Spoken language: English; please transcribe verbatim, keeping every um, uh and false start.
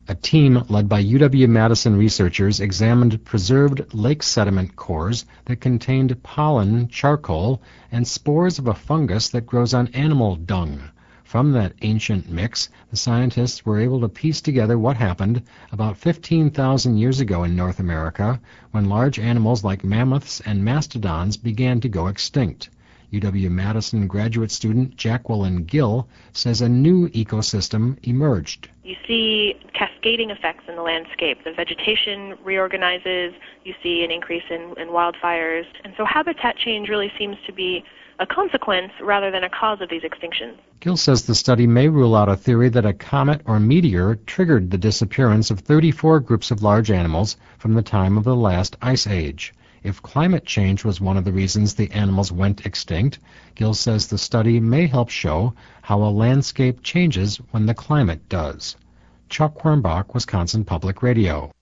A team led by U W-Madison researchers examined preserved lake sediment cores that contained pollen, charcoal, and spores of a fungus that grows on animal dung. From that ancient mix, the scientists were able to piece together what happened about fifteen thousand years ago in North America when large animals like mammoths and mastodons began to go extinct. U W-Madison graduate student Jacqueline Gill says a new ecosystem emerged. You see cascading effects in the landscape. The vegetation reorganizes. You see an increase in, in wildfires. And so habitat change really seems to be a consequence rather than a cause of these extinctions. Gill says the study may rule out a theory that a comet or meteor triggered the disappearance of thirty-four groups of large animals from the time of the last ice age. If climate change was one of the reasons the animals went extinct, Gill says the study may help show how a landscape changes when the climate does. Chuck Quirmbach, Wisconsin Public Radio.